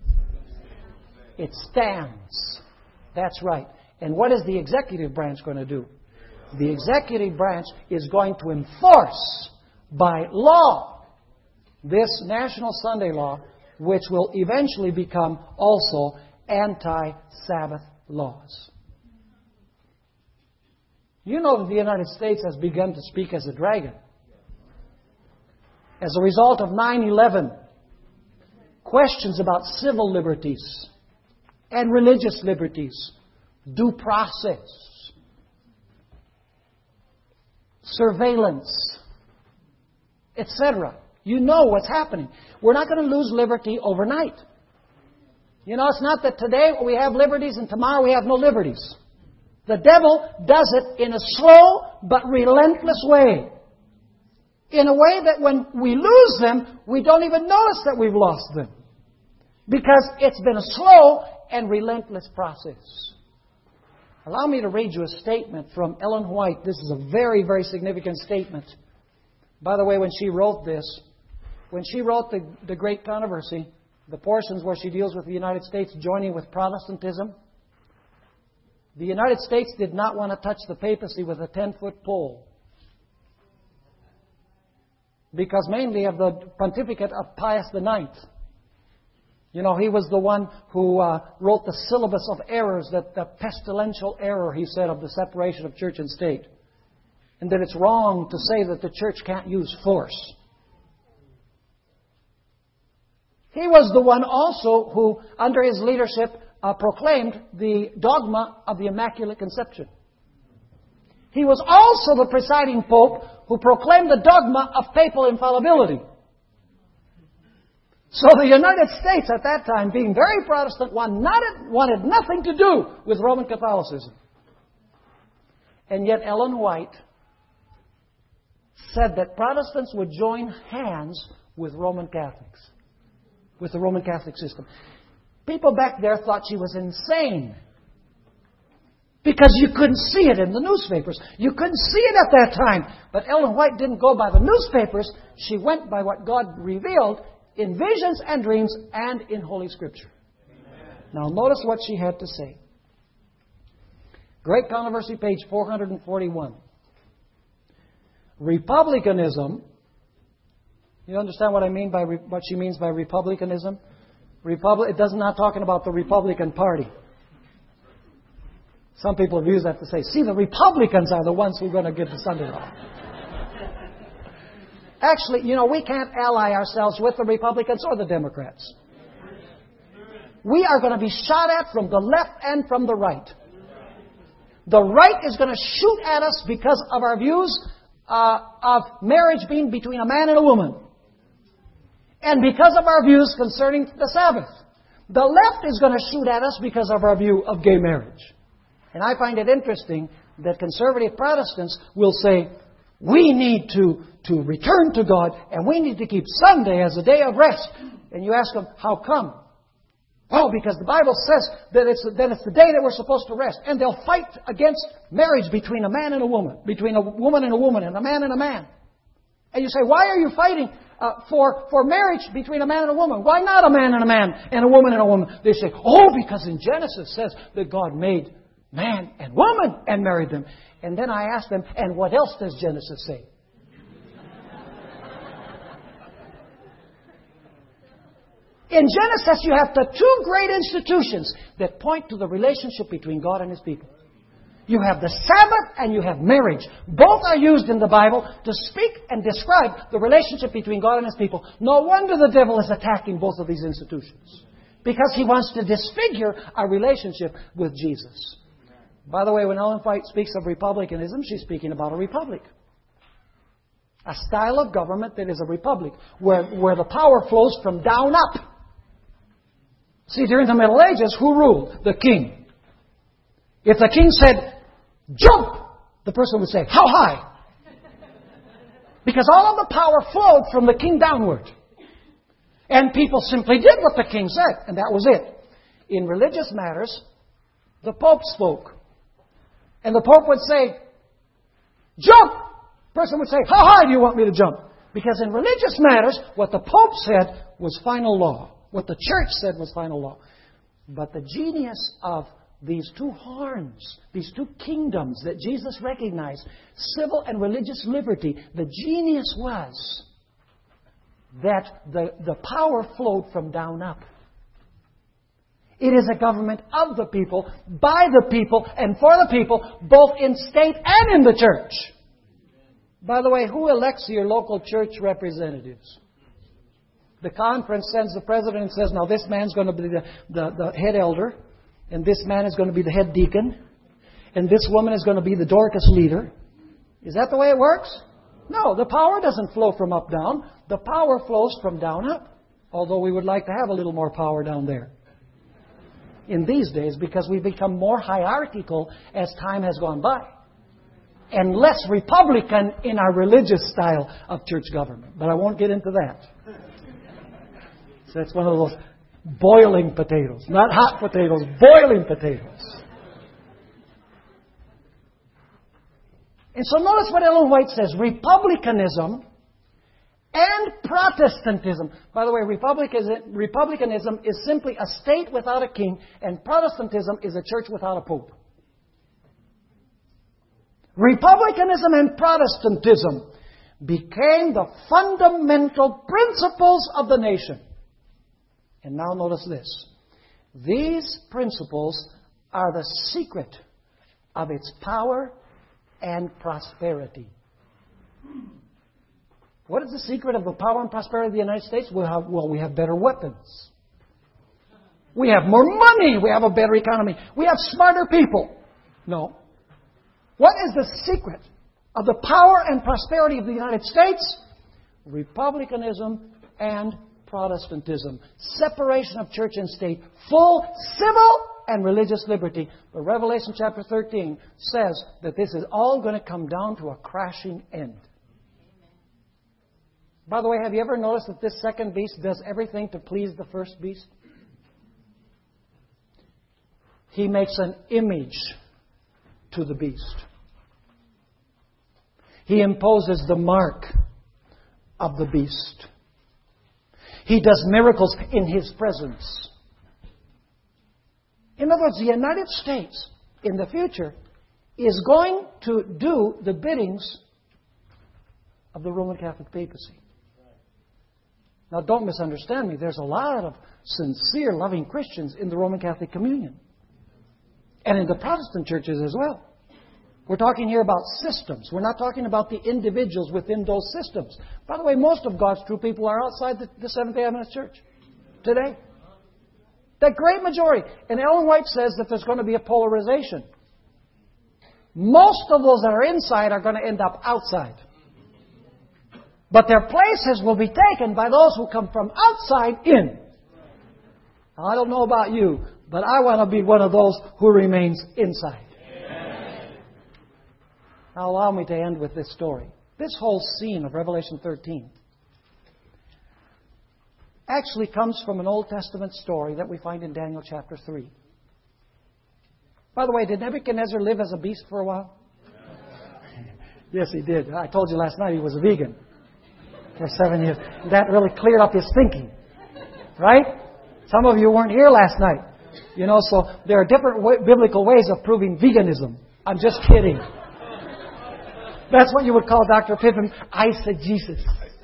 It stands. That's right. And what is the executive branch going to do? The executive branch is going to enforce by law this National Sunday Law, which will eventually become also anti-Sabbath laws. You know that the United States has begun to speak as a dragon. As a result of nine eleven, questions about civil liberties and religious liberties, due process, surveillance, et cetera. You know what's happening. We're not going to lose liberty overnight. You know, it's not that today we have liberties and tomorrow we have no liberties. The devil does it in a slow but relentless way. In a way that when we lose them, we don't even notice that we've lost them. Because it's been a slow and relentless process. Allow me to read you a statement from Ellen White. This is a very, very significant statement. By the way, when she wrote this, when she wrote the, the Great Controversy, the portions where she deals with the United States joining with Protestantism, the United States did not want to touch the papacy with a ten-foot pole. Because mainly of the pontificate of Pius the Ninth. You know, he was the one who uh, wrote the syllabus of errors, that the pestilential error, he said, of the separation of church and state. And that it's wrong to say that the church can't use force. He was the one also who, under his leadership, uh, proclaimed the dogma of the Immaculate Conception. He was also the presiding pope who proclaimed the dogma of papal infallibility. So the United States at that time, being very Protestant, wanted nothing to do with Roman Catholicism. And yet Ellen White said that Protestants would join hands with Roman Catholics, with the Roman Catholic system. People back there thought she was insane. Because you couldn't see it in the newspapers. You couldn't see it at that time. But Ellen White didn't go by the newspapers. She went by what God revealed in visions and dreams and in Holy Scripture. Amen. Now notice what she had to say. Great Controversy, page four hundred forty-one. Republicanism. You understand what I mean by re- what she means by republicanism? Republic. It does not talking about the Republican Party. Some people have used that to say, see, the Republicans are the ones who are going to get the Sunday law. Actually, you know, we can't ally ourselves with the Republicans or the Democrats. We are going to be shot at from the left and from the right. The right is going to shoot at us because of our views uh, of marriage being between a man and a woman. And because of our views concerning the Sabbath. The left is going to shoot at us because of our view of gay marriage. And I find it interesting that conservative Protestants will say, we need to, to return to God and we need to keep Sunday as a day of rest. And you ask them, how come? Oh, because the Bible says that it's, that it's the day that we're supposed to rest. And they'll fight against marriage between a man and a woman, between a woman and a woman, and a man and a man. And you say, why are you fighting uh, for, for marriage between a man and a woman? Why not a man and a man and a woman and a woman? They say, oh, because in Genesis says that God made man and woman and married them. And then I ask them, and what else does Genesis say? In Genesis, you have the two great institutions that point to the relationship between God and His people. You have the Sabbath and you have marriage. Both are used in the Bible to speak and describe the relationship between God and His people. No wonder the devil is attacking both of these institutions. Because he wants to disfigure our relationship with Jesus. By the way, when Ellen White speaks of republicanism, she's speaking about a republic. A style of government that is a republic, where, where the power flows from down up. See, during the Middle Ages, who ruled? The king. If the king said, jump, the person would say, how high? Because all of the power flowed from the king downward. And people simply did what the king said, and that was it. In religious matters, the Pope spoke. And the Pope would say, jump! The person would say, how high do you want me to jump? Because in religious matters, what the Pope said was final law. What the church said was final law. But the genius of these two horns, these two kingdoms that Jesus recognized, civil and religious liberty, the genius was that the, the power flowed from down up. It is a government of the people, by the people, and for the people, both in state and in the church. By the way, who elects your local church representatives? The conference sends the president and says, now this man's going to be the, the, the head elder, and this man is going to be the head deacon, and this woman is going to be the Dorcas leader. Is that the way it works? No, the power doesn't flow from up down. The power flows from down up. Although we would like to have a little more power down there in these days, because we've become more hierarchical as time has gone by, and less Republican in our religious style of church government. But I won't get into that. So that's one of those boiling potatoes. Not hot potatoes, boiling potatoes. And so notice what Ellen White says. Republicanism and Protestantism. By the way, Republicanism, Republicanism is simply a state without a king, and Protestantism is a church without a pope. Republicanism and Protestantism became the fundamental principles of the nation. And now notice this. These principles are the secret of its power and prosperity. What is the secret of the power and prosperity of the United States? We have, well, we have better weapons. We have more money. We have a better economy. We have smarter people. No. What is the secret of the power and prosperity of the United States? Republicanism and Protestantism. Separation of church and state. Full civil and religious liberty. But Revelation chapter thirteen says that this is all going to come down to a crashing end. By the way, have you ever noticed that this second beast does everything to please the first beast? He makes an image to the beast. He imposes the mark of the beast. He does miracles in his presence. In other words, the United States in the future is going to do the biddings of the Roman Catholic papacy. Now, don't misunderstand me. There's a lot of sincere, loving Christians in the Roman Catholic Communion. And in the Protestant churches as well. We're talking here about systems. We're not talking about the individuals within those systems. By the way, most of God's true people are outside the, the Seventh-day Adventist Church today. The great majority. And Ellen White says that there's going to be a polarization. Most of those that are inside are going to end up outside. But their places will be taken by those who come from outside in. Now, I don't know about you, but I want to be one of those who remains inside. Amen. Now, allow me to end with this story. This whole scene of Revelation thirteen actually comes from an Old Testament story that we find in Daniel chapter three. By the way, did Nebuchadnezzar live as a beast for a while? Yes, he did. I told you last night he was a vegan for seven years. That really cleared up his thinking. Right? Some of you weren't here last night. You know, so there are different w- biblical ways of proving veganism. I'm just kidding. That's what you would call Doctor Pippin eisegesis.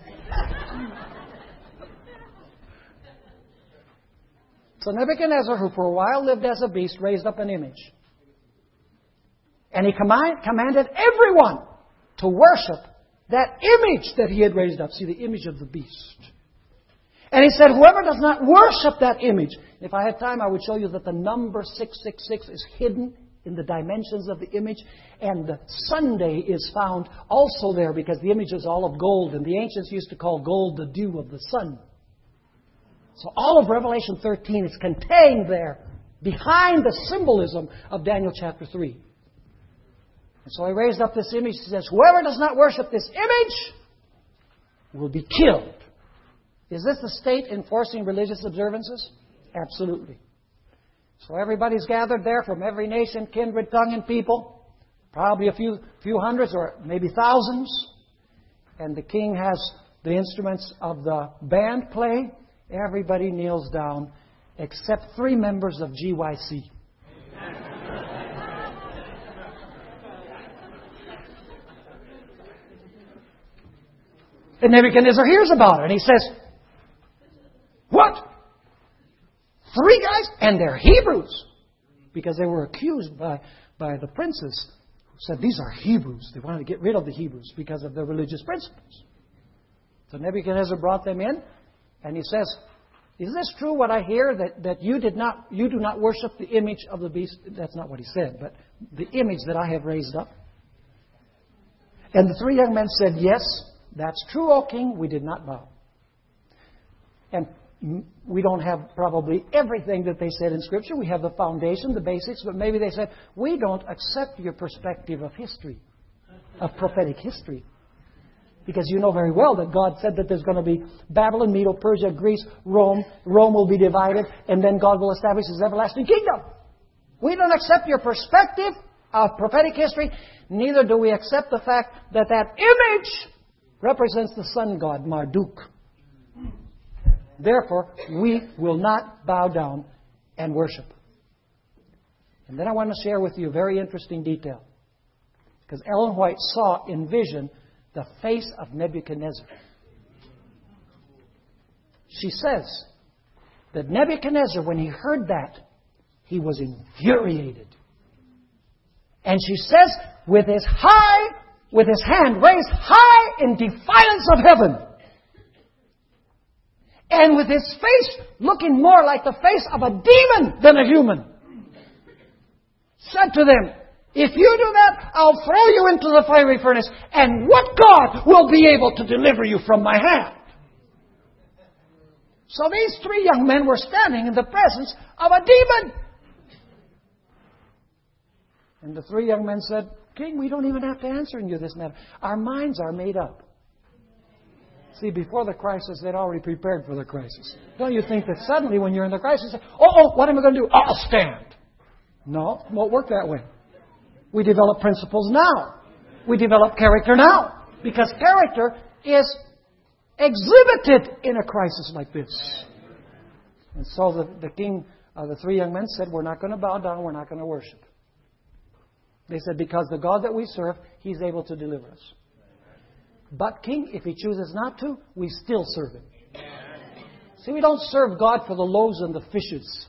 So Nebuchadnezzar, who for a while lived as a beast, raised up an image. And he command, commanded everyone to worship that image that he had raised up. See, the image of the beast. And he said, whoever does not worship that image. If I had time, I would show you that the number six six six is hidden in the dimensions of the image. And the Sunday is found also there because the image is all of gold. And the ancients used to call gold the dew of the sun. So all of Revelation thirteen is contained there behind the symbolism of Daniel chapter three. And so he raised up this image. He says, whoever does not worship this image will be killed. Is this the state enforcing religious observances? Absolutely. So everybody's gathered there from every nation, kindred, tongue, and people. Probably a few, few hundreds or maybe thousands. And the king has the instruments of the band play. Everybody kneels down except three members of G Y C. And Nebuchadnezzar hears about it and he says, what? Three guys? And they're Hebrews. Because they were accused by, by the princes who said these are Hebrews. They wanted to get rid of the Hebrews because of their religious principles. So Nebuchadnezzar brought them in and he says, is this true what I hear that, that you did not you do not worship the image of the beast? That's not what he said, but the image that I have raised up. And the three young men said, yes, that's true, O king, we did not bow. And we don't have probably everything that they said in Scripture. We have the foundation, the basics, but maybe they said, we don't accept your perspective of history, of prophetic history. Because you know very well that God said that there's going to be Babylon, Medo, Persia, Greece, Rome. Rome will be divided, and then God will establish His everlasting kingdom. We don't accept your perspective of prophetic history. Neither do we accept the fact that that image represents the sun god, Marduk. Therefore, we will not bow down and worship. And then I want to share with you a very interesting detail. Because Ellen White saw in vision the face of Nebuchadnezzar. She says that Nebuchadnezzar, when he heard that, he was infuriated. And she says, with his high, with his hand raised high in defiance of heaven, and with his face looking more like the face of a demon than a human, said to them, if you do that, I'll throw you into the fiery furnace, and what God will be able to deliver you from my hand? So these three young men were standing in the presence of a demon. And the three young men said, King, we don't even have to answer you this matter. Our minds are made up. See, before the crisis, they'd already prepared for the crisis. Don't you think that suddenly when you're in the crisis, you say, oh, oh, what am I going to do? I'll stand. No, it won't work that way. We develop principles now. We develop character now. Because character is exhibited in a crisis like this. And so the, the king, uh, the three young men said, we're not going to bow down, we're not going to worship. They said, because the God that we serve, He's able to deliver us. But king, if He chooses not to, we still serve Him. See, we don't serve God for the loaves and the fishes.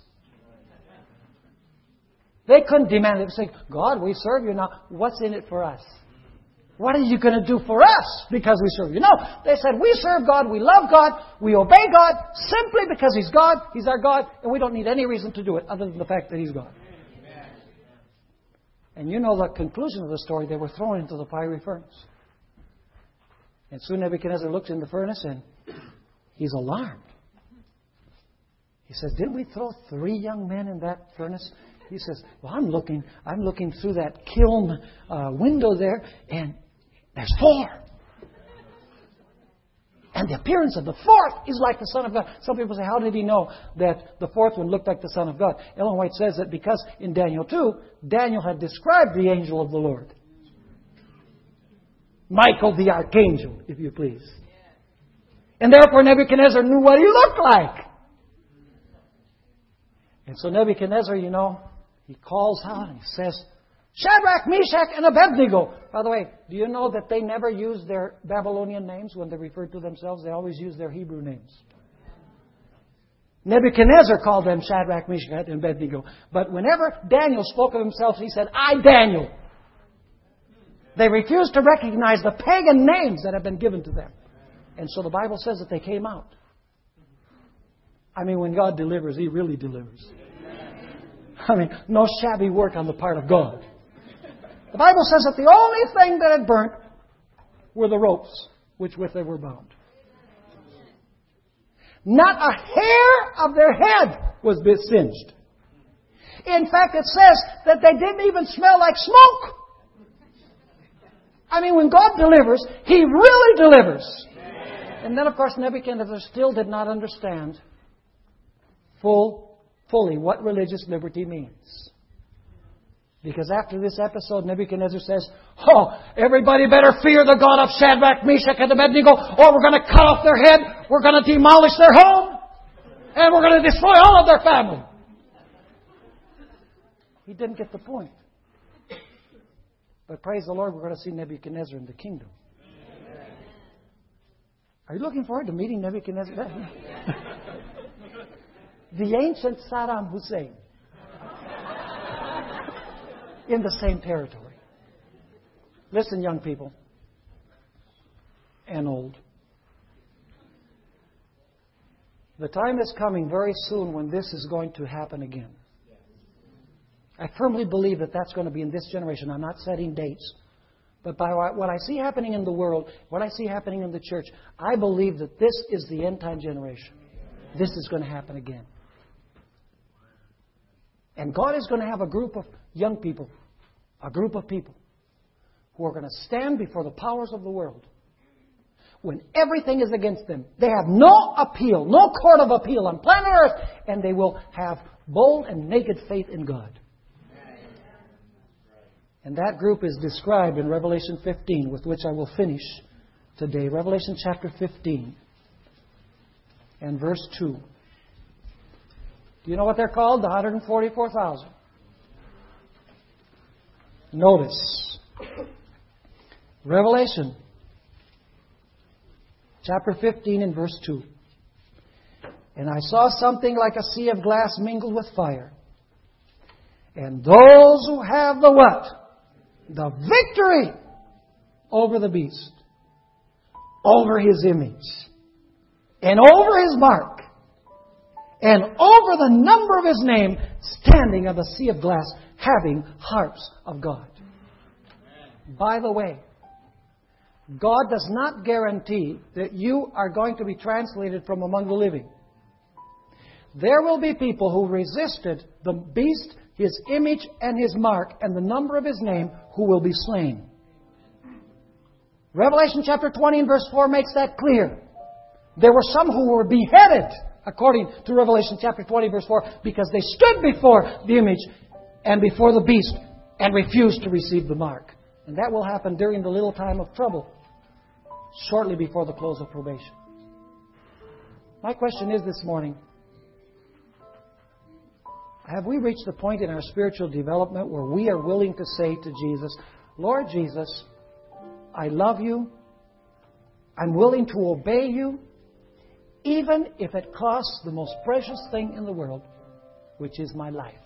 They couldn't demand it. They say, God, we serve you now. What's in it for us? What are you going to do for us because we serve you? No, they said, we serve God, we love God, we obey God simply because He's God, He's our God, and we don't need any reason to do it other than the fact that He's God. Amen. And you know the conclusion of the story, they were thrown into the fiery furnace. And soon Nebuchadnezzar looks in the furnace and he's alarmed. He says, didn't we throw three young men in that furnace? He says, well, I'm looking, I'm looking through that kiln uh, window there, and there's four. And the appearance of the fourth is like the Son of God. Some people say, how did he know that the fourth one looked like the Son of God? Ellen White says that because in Daniel two, Daniel had described the angel of the Lord. Michael the archangel, if you please. And therefore Nebuchadnezzar knew what he looked like. And so Nebuchadnezzar, you know, he calls out and he says, Shadrach, Meshach, and Abednego. By the way, do you know that they never used their Babylonian names when they referred to themselves? They always used their Hebrew names. Nebuchadnezzar called them Shadrach, Meshach, and Abednego. But whenever Daniel spoke of himself, he said, I, Daniel. They refused to recognize the pagan names that have been given to them. And so the Bible says that they came out. I mean, when God delivers, He really delivers. I mean, no shabby work on the part of God. The Bible says that the only thing that had burnt were the ropes which with they were bound. Not a hair of their head was singed. In fact, it says that they didn't even smell like smoke. I mean, when God delivers, He really delivers. And then, of course, Nebuchadnezzar still did not understand full, fully what religious liberty means. Because after this episode, Nebuchadnezzar says, "Oh, everybody better fear the God of Shadrach, Meshach, and Abednego, or we're going to cut off their head, we're going to demolish their home, and we're going to destroy all of their family." He didn't get the point. But praise the Lord, we're going to see Nebuchadnezzar in the kingdom. Are you looking forward to meeting Nebuchadnezzar? The ancient Saddam Hussein. In the same territory. Listen, young people. And old. The time is coming very soon when this is going to happen again. I firmly believe that that's going to be in this generation. I'm not setting dates. But by what I see happening in the world, what I see happening in the church, I believe that this is the end time generation. This is going to happen again. And God is going to have a group of young people, a group of people, who are going to stand before the powers of the world when everything is against them. They have no appeal, no court of appeal on planet Earth, and they will have bold and naked faith in God. And that group is described in Revelation fifteen, with which I will finish today. Revelation chapter fifteen and verse two. Do you know what they're called? The one hundred forty-four thousand. Notice. Revelation chapter fifteen and verse two. "And I saw something like a sea of glass mingled with fire. And those who have the what? The victory over the beast, over his image, and over his mark, and over the number of his name, standing on the sea of glass, having harps of God." By the way, God does not guarantee that you are going to be translated from among the living. There will be people who resisted the beast, his image and his mark, and the number of his name, who will be slain. Revelation chapter twenty and verse four makes that clear. There were some who were beheaded, according to Revelation chapter twenty verse four, because they stood before the image and before the beast and refused to receive the mark. And that will happen during the little time of trouble, shortly before the close of probation. My question is this morning, have we reached the point in our spiritual development where we are willing to say to Jesus, "Lord Jesus, I love you. I'm willing to obey you, even if it costs the most precious thing in the world, which is my life"?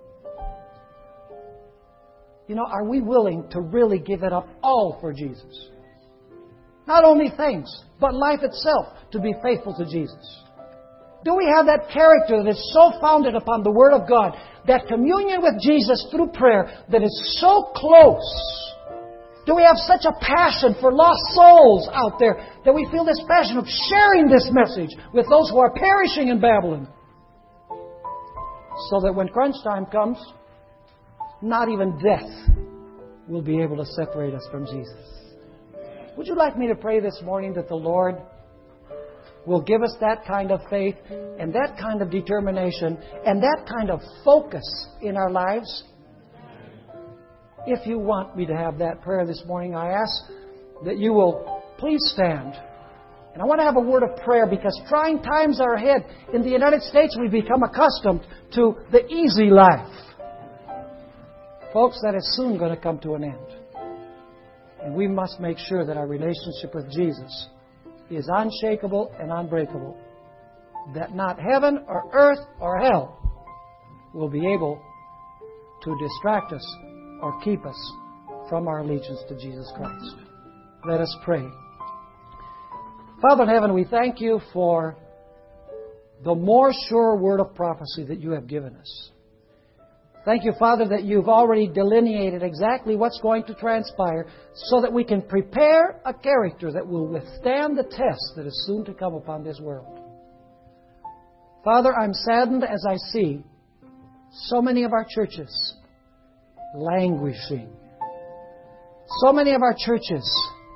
You know, are we willing to really give it up all for Jesus? Not only things, but life itself, to be faithful to Jesus. Do we have that character that is so founded upon the Word of God, that communion with Jesus through prayer that is so close? Do we have such a passion for lost souls out there that we feel this passion of sharing this message with those who are perishing in Babylon? So that when crunch time comes, not even death will be able to separate us from Jesus. Would you like me to pray this morning that the Lord will give us that kind of faith and that kind of determination and that kind of focus in our lives? If you want me to have that prayer this morning, I ask that you will please stand. And I want to have a word of prayer, because trying times are ahead. In the United States, we've become accustomed to the easy life. Folks, that is soon going to come to an end. And we must make sure that our relationship with Jesus is unshakable and unbreakable. That not heaven or earth or hell will be able to distract us or keep us from our allegiance to Jesus Christ. Let us pray. Father in heaven, we thank you for the more sure word of prophecy that you have given us. Thank you, Father, that you've already delineated exactly what's going to transpire so that we can prepare a character that will withstand the test that is soon to come upon this world. Father, I'm saddened as I see so many of our churches languishing, So many of our churches,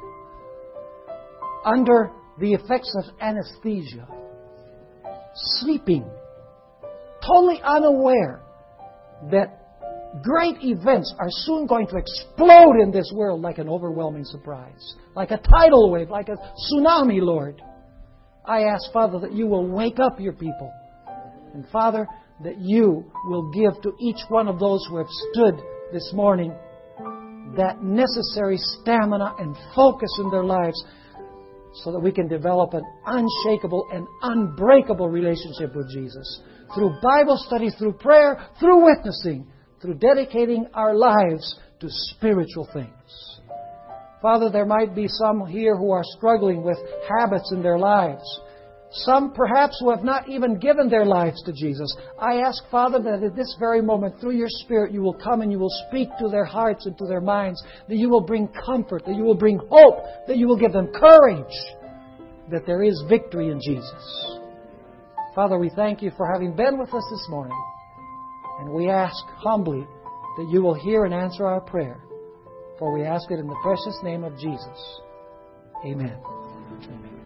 under the effects of anesthesia, sleeping, totally unaware that great events are soon going to explode in this world like an overwhelming surprise, like a tidal wave, like a tsunami, Lord. I ask, Father, that you will wake up your people. And Father, that you will give to each one of those who have stood this morning that necessary stamina and focus in their lives so that we can develop an unshakable and unbreakable relationship with Jesus. Through Bible study, through prayer, through witnessing, through dedicating our lives to spiritual things. Father, there might be some here who are struggling with habits in their lives. Some perhaps who have not even given their lives to Jesus. I ask, Father, that at this very moment, through your Spirit, you will come and you will speak to their hearts and to their minds, that you will bring comfort, that you will bring hope, that you will give them courage, that there is victory in Jesus. Father, we thank you for having been with us this morning. And we ask humbly that you will hear and answer our prayer. For we ask it in the precious name of Jesus. Amen. Amen.